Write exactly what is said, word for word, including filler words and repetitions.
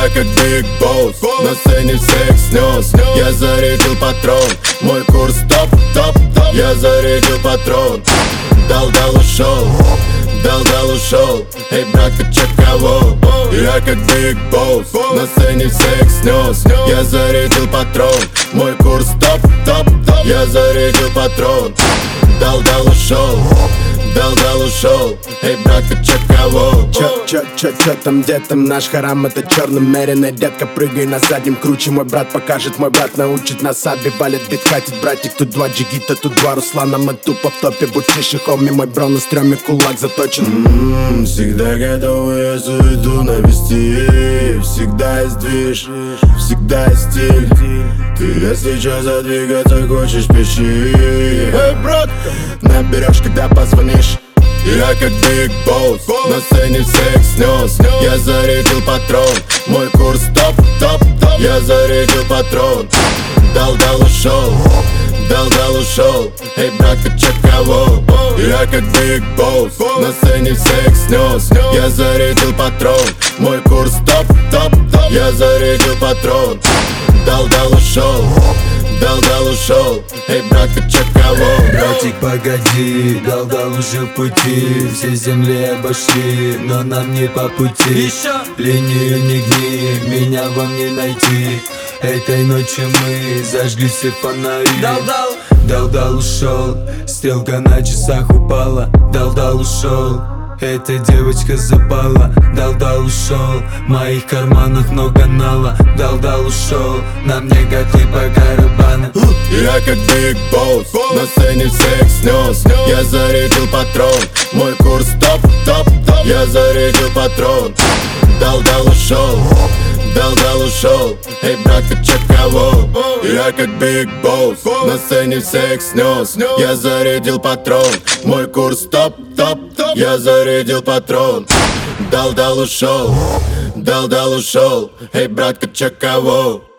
Я как Big Boss, на сцене всех снес. Я зарядил патрон, мой курс топ, топ, топ. Я зарядил патрон, дал-дал ушел, дал-дал ушел. Эй, братка, чё кого? Я как Big Boss, на сцене всех снес. Я зарядил патрон, мой курс топ, топ, топ. Я зарядил патрон, дал-дал ушел, дал-дал ушел. Эй, братка, чё кого? Чё, чё, чё, чё там, где там наш харам? Это черно-меренная детка, прыгай на заднем круче. Мой брат покажет, мой брат научит нас. Аби валит бит, катит братик. Тут два джигита, тут два Руслана. Мы тупо в топе, будь тише, хоми. Мой бро на стреме, кулак заточен. М-м, Всегда готовы, я заведу навести. Всегда есть движ, всегда есть стиль. Ты если чё задвигаться хочешь, пиши. Эй, братка, наберешь, когда позвонишь. Я как Big Boss, на сцене всех снес. Я зарядил патрон, мой курс топ, топ, топ. Я зарядил патрон, дал-дал ушел, дал-дал ушел. Эй, братка, чё кого? Я как Big Boss, на сцене всех снес. Я зарядил патрон, мой курс топ, топ, топ. Я зарядил патрон, дал-дал ушел, дал-дал ушел. Эй, братка, чё кого? Братик, погоди, дал-дал уже в пути. Все земли обошли, но нам не по пути. Еще линию не гни, меня вам не найти. Этой ночью мы зажгли все фонари. Дал-дал, дал-дал ушел, стрелка на часах упала. Дал-дал ушел, эта девочка запала. Дал-дал ушел, в моих карманах много нала. Дал-дал ушел, на мне котлы по барабану. Я как Big Boss, на сцене всех снес. Я зарядил патрон, мой курс топ, топ, топ. Я зарядил патрон, дал-дал ушел, дал-дал ушел. Эй, братка, чё кого? Я как Big Boss, на сцене всех снес. Я зарядил патрон, мой курс топ, топ, топ. Я зарядил патрон, дал-дал ушел, дал-дал ушел. Эй, братка, чё кого?